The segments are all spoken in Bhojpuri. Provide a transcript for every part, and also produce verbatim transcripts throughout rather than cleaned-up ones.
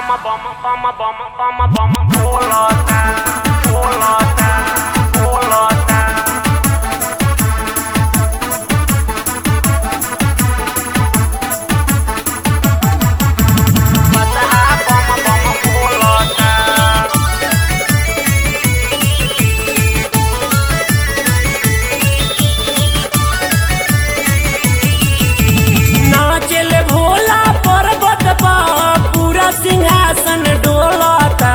bama bama bama bama bama bama bolota bolota bolota Masaha bama bama bolota नाचल भोला पर्वत पर पूरा सिंहासन डोलता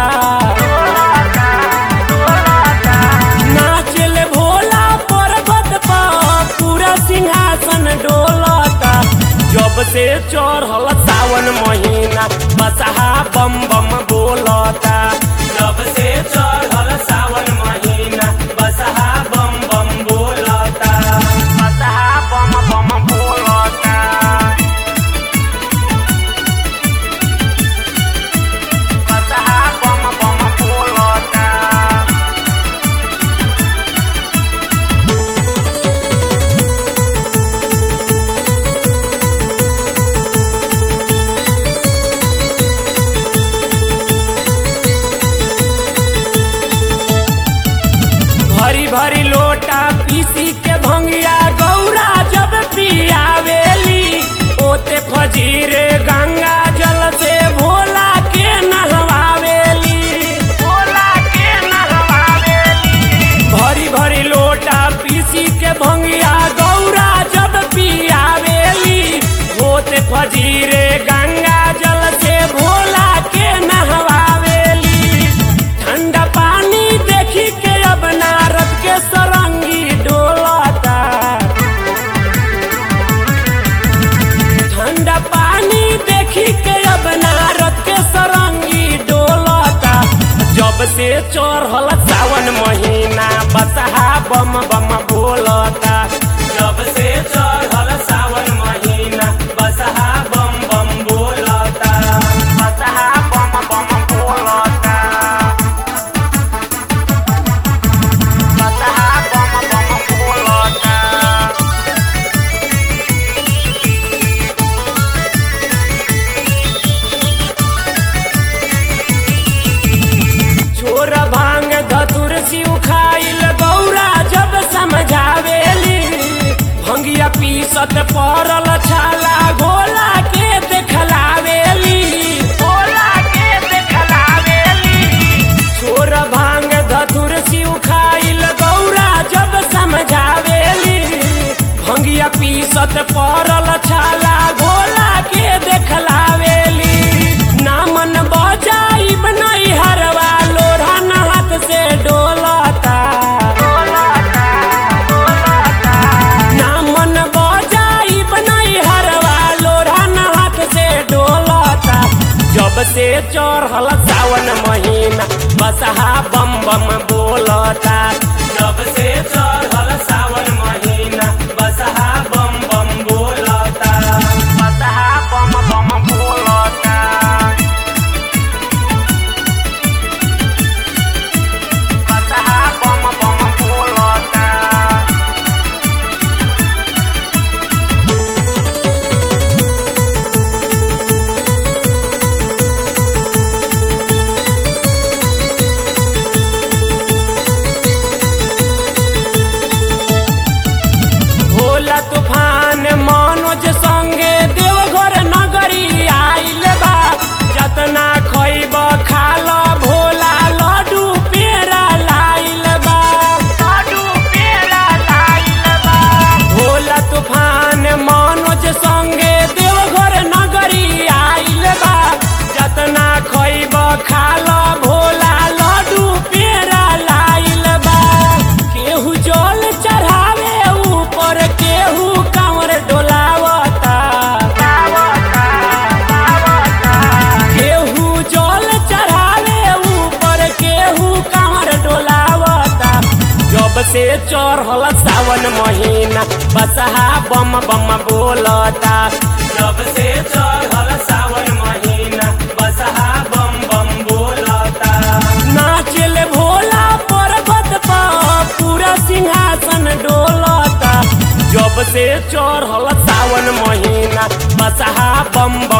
नाचल भोला पर्वत पर पूरा सिंहासन डोलता जब से चढ़ल सावन महीना बसहा बम बम बोलता जब से चढ़ल सावन महीना बसहा बम बम बोलता Masaha bama bama bolota Masaha bama bama bolota भरी भरी लोटा पीसी के भंगिया गौरा जब पियावेली ओते फजीरे गंगा जल से भोला के नहवावेली भोला के नहवावेली भरी भरी लोटा पीसी के भंगिया गौरा जब पियावेली ओते फजीरे गंगा जल से भोला के नहवावेली ठंडा पानी देखी के अब नारद के सरंगी डोलता ठंडा पानी देखी के अब नारद के सरंगी डोलता जब से चढ़ल सावन महीना बसहा बम बम बोलता जब से चढ़ल सावन महीना बसहा बम बम बोलता Masaha bama bama bolota Masaha bama bama bolota छोर भांग धतुर सिउ खाइल गौरा जब समझावेली भंगिया पीसत पड़ल छाला गोला के देखलावेली गोला के देखलावेली छोर भांग धतुर सिउ खाइल गौरा जब समझावेली भंगिया पीसत पड़ल छाला गोला के देखलावेली नामन बजाई बनई हरवा लोढ़ा हाथ से डोलता नामन बजाई बनई हरवा लोढ़ा हाथ से डोलता जब से चढ़ल सावन महीना बसहा बम बम बोलता जब से चढ़ल सावन महीना बसहा बम बम बोलता Masaha bama bama bolota Masaha bama bama bolota Bhola तूफान मनोज संगे देवघर नगरी आइल बा जतना खइब खाल भोला लड्डू पेड़ा लाइल बा लड्डू पेड़ा लाइल बा भोला तूफान मनोज संगे देवघर नगरी आइल बा जतना खइब खाल भोला लड्डू पेड़ा लाइल बा केहू जल चढ़ावे ऊपर केहू कांवर डोलावता केहू जल चढ़ावे ऊपर केहू कांवर डोलावता जब से चढ़ल सावन महीना बसहा बम बम बोलता जब से चढ़ल सावन महीना बसहा बम बम बोलता नाचल भोला पर्वत पर पूरा सिंहासन डोलता जब से चढ़ल सावन महीना बसहा बम बम